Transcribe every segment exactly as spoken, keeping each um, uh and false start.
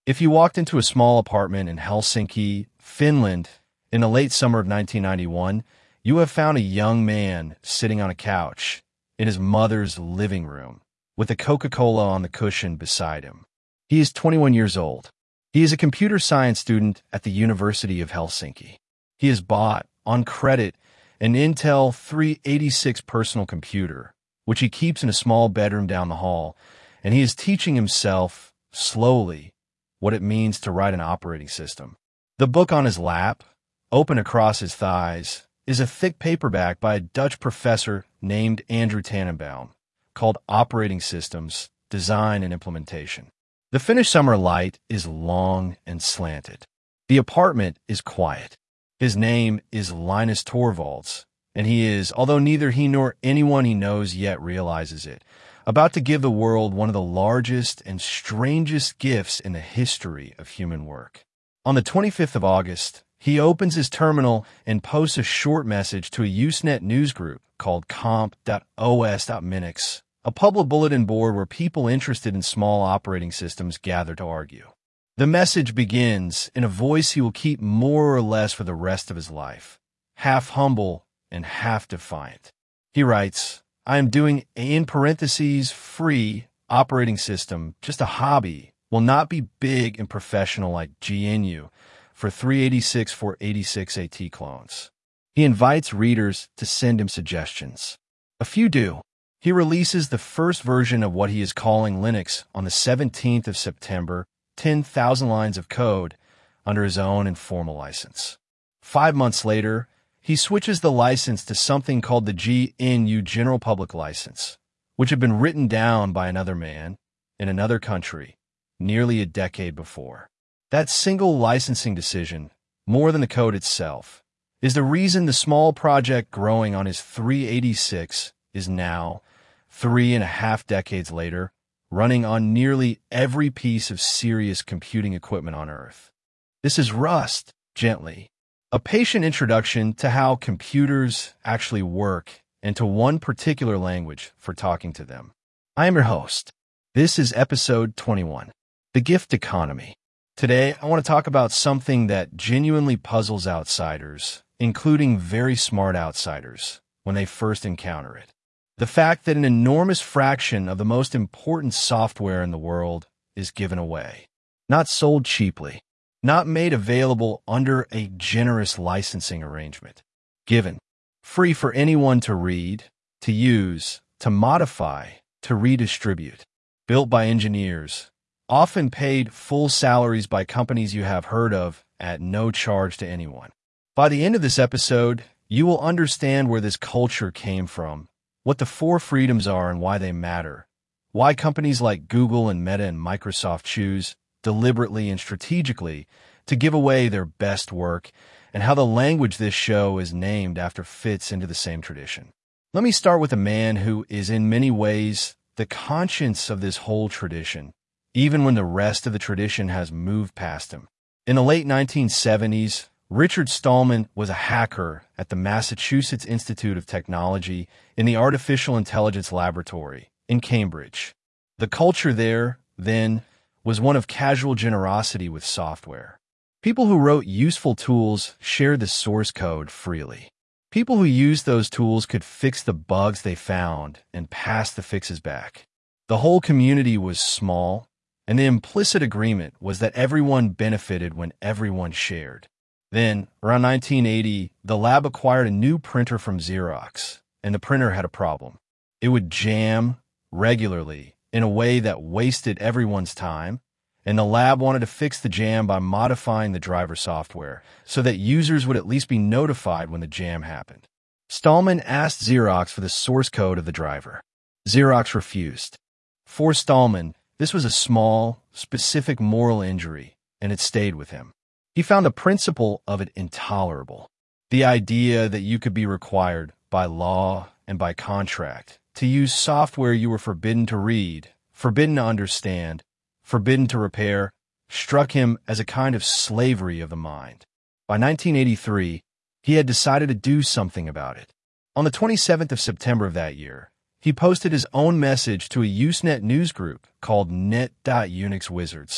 If you walked into a small apartment in Helsinki, Finland, in the late summer of nineteen ninety-one, you have found a young man sitting on a couch in his mother's living room with a Coca-Cola on the cushion beside him. He is twenty-one years old. He is a computer science student at the University of Helsinki. He has bought, on credit, an Intel three eighty-six personal computer, which he keeps in a small bedroom down the hall, and he is teaching himself, slowly, what it means to write an operating system. The book on his lap, open across his thighs, is a thick paperback by a Dutch professor named Andrew Tannenbaum, called Operating Systems, Design and Implementation. The Finnish summer light is long and slanted. The apartment is quiet. His name is Linus Torvalds, and he is, although neither he nor anyone he knows yet realizes it, about to give the world one of the largest and strangest gifts in the history of human work. On the twenty-fifth of August, he opens his terminal and posts a short message to a Usenet newsgroup called comp dot o s dot minix, a public bulletin board where people interested in small operating systems gather to argue. The message begins in a voice he will keep more or less for the rest of his life, half humble and half defiant. He writes, "I am doing a, in parentheses, free operating system, just a hobby, will not be big and professional like G N U for three eighty-six four eighty-six A T clones." He invites readers to send him suggestions. A few do. He releases the first version of what he is calling Linux on the seventeenth of September, ten thousand lines of code, under his own informal license. Five months later, he switches the license to something called the G N U General Public License, which had been written down by another man in another country nearly a decade before. That single licensing decision, more than the code itself, is the reason the small project growing on his three eighty-six is now, three and a half decades later, running on nearly every piece of serious computing equipment on Earth. This is Rust, gently, a patient introduction to how computers actually work and to one particular language for talking to them. I am your host. This is episode twenty-one, The Gift Economy. Today, I want to talk about something that genuinely puzzles outsiders, including very smart outsiders, when they first encounter it. The fact that an enormous fraction of the most important software in the world is given away, not sold cheaply, not made available under a generous licensing arrangement, given, free for anyone to read, to use, to modify, to redistribute, built by engineers, often paid full salaries by companies you have heard of at no charge to anyone. By the end of this episode, you will understand where this culture came from, what the four freedoms are and why they matter, why companies like Google and Meta and Microsoft choose, deliberately and strategically, to give away their best work, and how the language this show is named after fits into the same tradition. Let me start with a man who is in many ways the conscience of this whole tradition, even when the rest of the tradition has moved past him. In the late nineteen seventies, Richard Stallman was a hacker at the Massachusetts Institute of Technology in the Artificial Intelligence Laboratory in Cambridge. The culture there, then, was one of casual generosity with software. People who wrote useful tools shared the source code freely. People who used those tools could fix the bugs they found and pass the fixes back. The whole community was small, and the implicit agreement was that everyone benefited when everyone shared. Then, around nineteen eighty, the lab acquired a new printer from Xerox, and the printer had a problem. It would jam regularly in a way that wasted everyone's time, and the lab wanted to fix the jam by modifying the driver software so that users would at least be notified when the jam happened. Stallman asked Xerox for the source code of the driver. Xerox refused. For Stallman, this was a small, specific moral injury, and it stayed with him. He found the principle of it intolerable. The idea that you could be required by law and by contract to use software you were forbidden to read, forbidden to understand, forbidden to repair, struck him as a kind of slavery of the mind. By nineteen eighty-three, he had decided to do something about it. On the twenty-seventh of September of that year, he posted his own message to a Usenet newsgroup called net dot unix wizards,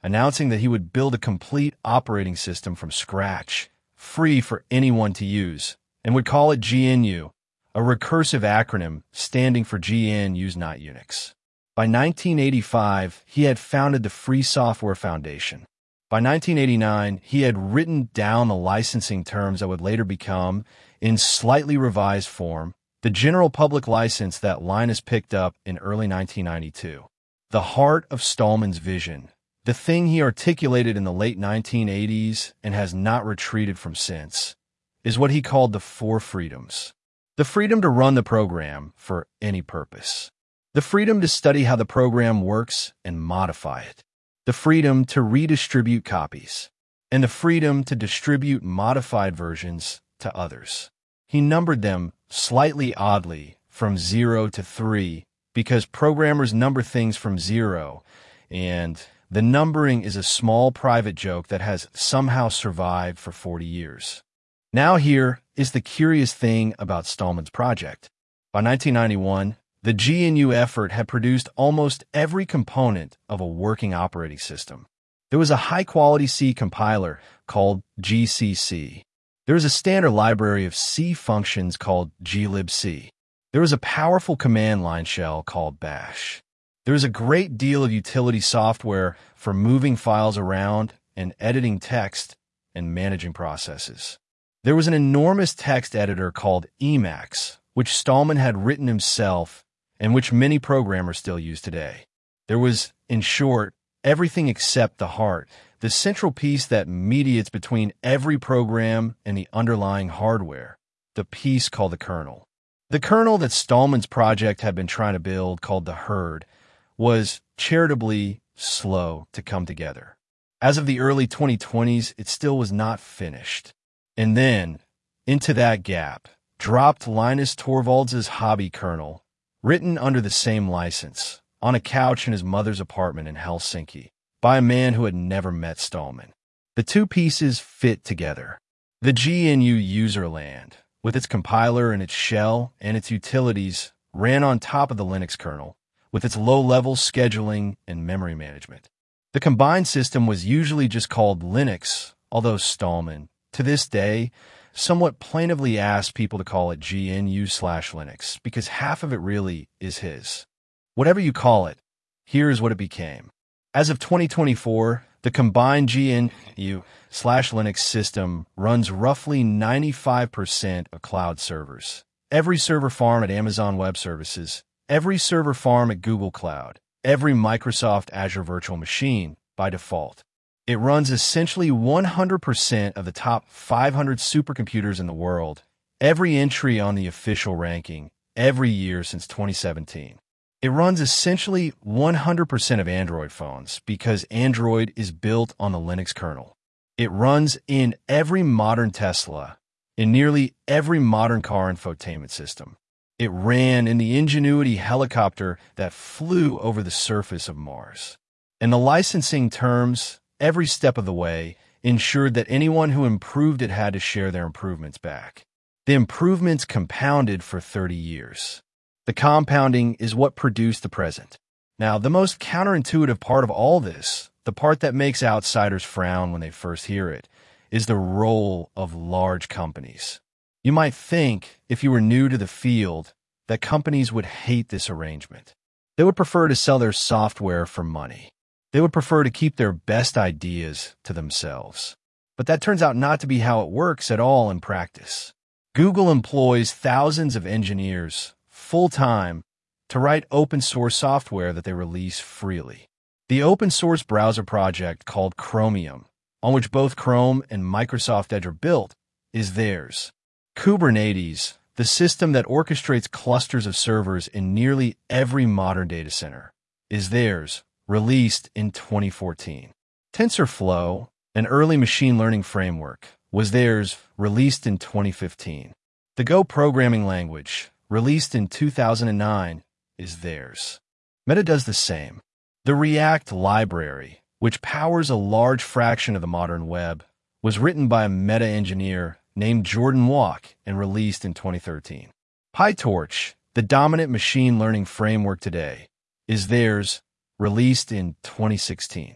announcing that he would build a complete operating system from scratch, free for anyone to use, and would call it G N U, a recursive acronym standing for G N Use Not Unix. By nineteen eighty-five, he had founded the Free Software Foundation. By nineteen eighty-nine, he had written down the licensing terms that would later become, in slightly revised form, the general public license that Linus picked up in early nineteen ninety-two. The heart of Stallman's vision, the thing he articulated in the late nineteen eighties and has not retreated from since, is what he called the four freedoms. The freedom to run the program for any purpose. The freedom to study how the program works and modify it. The freedom to redistribute copies. And the freedom to distribute modified versions to others. He numbered them slightly oddly from zero to three because programmers number things from zero, and the numbering is a small private joke that has somehow survived for forty years. Now here is the curious thing about Stallman's project. By nineteen ninety-one, the G N U effort had produced almost every component of a working operating system. There was a high-quality C compiler called G C C. There was a standard library of C functions called glibc. There was a powerful command line shell called bash. There was a great deal of utility software for moving files around and editing text and managing processes. There was an enormous text editor called Emacs, which Stallman had written himself and which many programmers still use today. There was, in short, everything except the heart, the central piece that mediates between every program and the underlying hardware, the piece called the kernel. The kernel that Stallman's project had been trying to build, called the herd, was charitably slow to come together. As of the early twenty twenties, it still was not finished. And then, into that gap, dropped Linus Torvalds' hobby kernel, written under the same license, on a couch in his mother's apartment in Helsinki, by a man who had never met Stallman. The two pieces fit together. The G N U userland, with its compiler and its shell and its utilities, ran on top of the Linux kernel, with its low-level scheduling and memory management. The combined system was usually just called Linux, although Stallman, to this day, somewhat plaintively asked people to call it G N U slash Linux, because half of it really is his. Whatever you call it, here's what it became. As of twenty twenty-four, the combined G N U slash Linux system runs roughly ninety-five percent of cloud servers. Every server farm at Amazon Web Services, every server farm at Google Cloud, every Microsoft Azure Virtual Machine by default. It runs essentially one hundred percent of the top five hundred supercomputers in the world, every entry on the official ranking, every year since twenty seventeen. It runs essentially one hundred percent of Android phones because Android is built on the Linux kernel. It runs in every modern Tesla, in nearly every modern car infotainment system. It ran in the Ingenuity helicopter that flew over the surface of Mars. And the licensing terms, every step of the way, ensured that anyone who improved it had to share their improvements back. The improvements compounded for thirty years. The compounding is what produced the present. Now, the most counterintuitive part of all this, the part that makes outsiders frown when they first hear it, is the role of large companies. You might think, if you were new to the field, that companies would hate this arrangement. They would prefer to sell their software for money. They would prefer to keep their best ideas to themselves. But that turns out not to be how it works at all in practice. Google employs thousands of engineers full-time to write open-source software that they release freely. The open-source browser project called Chromium, on which both Chrome and Microsoft Edge are built, is theirs. Kubernetes, the system that orchestrates clusters of servers in nearly every modern data center, is theirs, released in twenty fourteen. TensorFlow, an early machine learning framework, was theirs, released in twenty fifteen. The Go programming language, released in two thousand nine, is theirs. Meta does the same. The React library, which powers a large fraction of the modern web, was written by a Meta engineer named Jordan Walk and released in twenty thirteen. PyTorch, the dominant machine learning framework today, is theirs, released in twenty sixteen.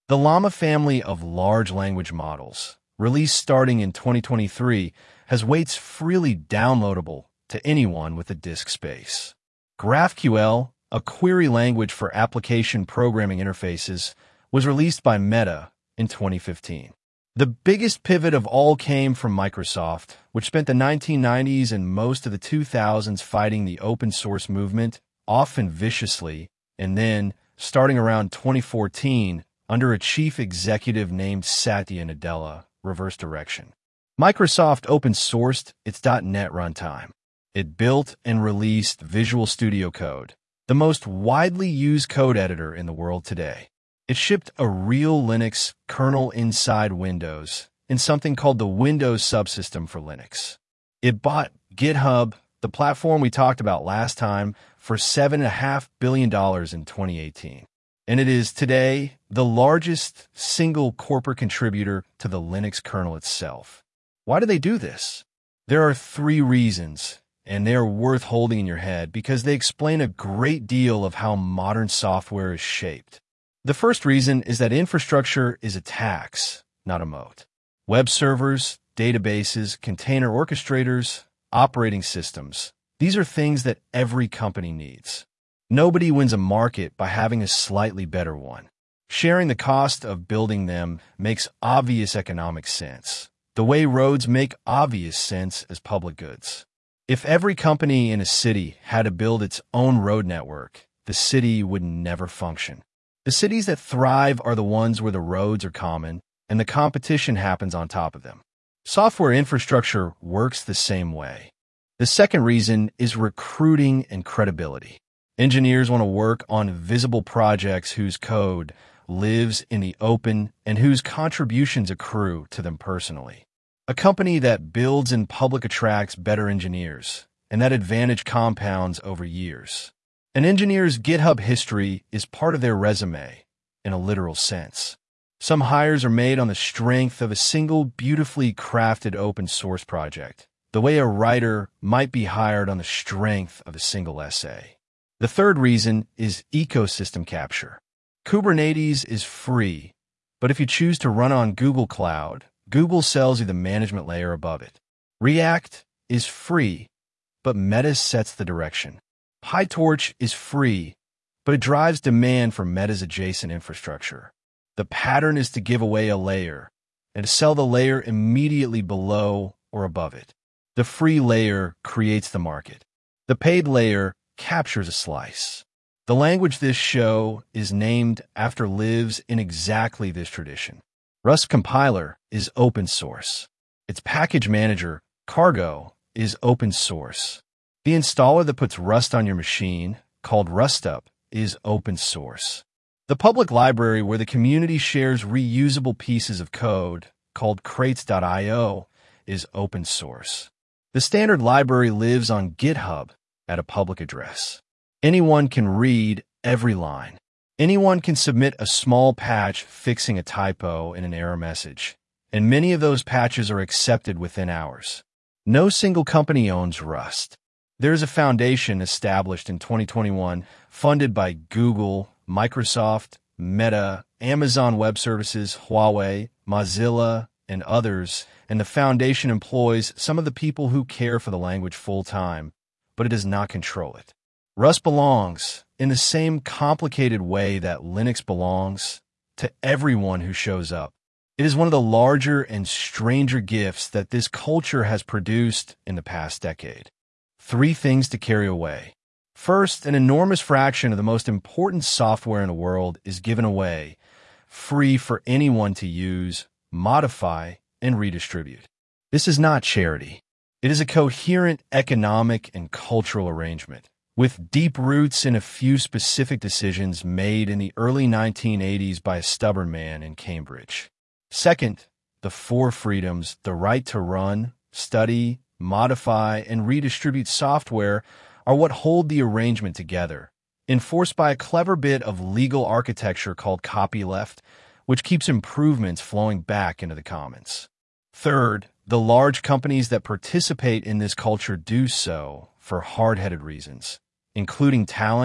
The Llama family of large language models, released starting in twenty twenty-three, has weights freely downloadable to anyone with a disk space. GraphQL, a query language for application programming interfaces, was released by Meta in twenty fifteen. The biggest pivot of all came from Microsoft, which spent the nineteen nineties and most of the two thousands fighting the open source movement, often viciously, and then, starting around twenty fourteen, under a chief executive named Satya Nadella, reversed direction. Microsoft open-sourced its .NET runtime. It built and released Visual Studio Code, the most widely used code editor in the world today. It shipped a real Linux kernel inside Windows in something called the Windows subsystem for Linux. It bought GitHub, the platform we talked about last time, for seven point five billion dollars in twenty eighteen. And it is today the largest single corporate contributor to the Linux kernel itself. Why do they do this? There are three reasons, and they are worth holding in your head because they explain a great deal of how modern software is shaped. The first reason is that infrastructure is a tax, not a moat. Web servers, databases, container orchestrators, operating systems, these are things that every company needs. Nobody wins a market by having a slightly better one. Sharing the cost of building them makes obvious economic sense, the way roads make obvious sense as public goods. If every company in a city had to build its own road network, the city would never function. The cities that thrive are the ones where the roads are common and the competition happens on top of them. Software infrastructure works the same way. The second reason is recruiting and credibility. Engineers want to work on visible projects whose code lives in the open and whose contributions accrue to them personally. A company that builds in public attracts better engineers, and that advantage compounds over years. An engineer's GitHub history is part of their resume, in a literal sense. Some hires are made on the strength of a single beautifully crafted open source project, the way a writer might be hired on the strength of a single essay. The third reason is ecosystem capture. Kubernetes is free, but if you choose to run on Google Cloud, Google sells you the management layer above it. React is free, but Meta sets the direction. PyTorch is free, but it drives demand for Meta's adjacent infrastructure. The pattern is to give away a layer and to sell the layer immediately below or above it. The free layer creates the market. The paid layer captures a slice. The language this show is named after lives in exactly this tradition. Rust compiler is open source. Its package manager, Cargo, is open source. The installer that puts Rust on your machine, called RustUp, is open source. The public library where the community shares reusable pieces of code, called crates dot i o, is open source. The standard library lives on GitHub at a public address. Anyone can read every line. Anyone can submit a small patch fixing a typo in an error message, and many of those patches are accepted within hours. No single company owns Rust. There is a foundation established in twenty twenty-one funded by Google, Microsoft, Meta, Amazon Web Services, Huawei, Mozilla, and others, and the foundation employs some of the people who care for the language full-time, but it does not control it. Rust belongs, in the same complicated way that Linux belongs, to everyone who shows up. It is one of the larger and stranger gifts that this culture has produced in the past decade. Three things to carry away. First, an enormous fraction of the most important software in the world is given away, free for anyone to use, modify, and redistribute. This is not charity. It is a coherent economic and cultural arrangement, with deep roots in a few specific decisions made in the early nineteen eighties by a stubborn man in Cambridge. Second, the four freedoms, the right to run, study, modify, and redistribute software are what hold the arrangement together, enforced by a clever bit of legal architecture called copyleft, which keeps improvements flowing back into the commons. Third, the large companies that participate in this culture do so for hard-headed reasons, including talent,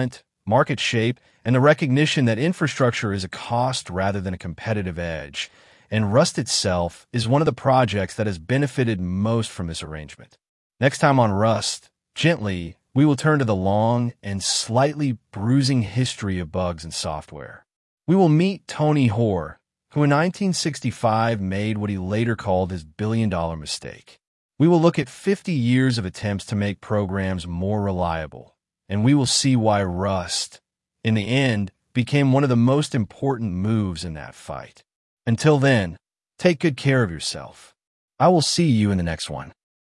market shape, and the recognition that infrastructure is a cost rather than a competitive edge. And Rust itself is one of the projects that has benefited most from this arrangement. Next time on Rust, gently, we will turn to the long and slightly bruising history of bugs in software. We will meet Tony Hoare, who in nineteen sixty-five made what he later called his billion-dollar mistake. We will look at fifty years of attempts to make programs more reliable, and we will see why Rust, in the end, became one of the most important moves in that fight. Until then, take good care of yourself. I will see you in the next one.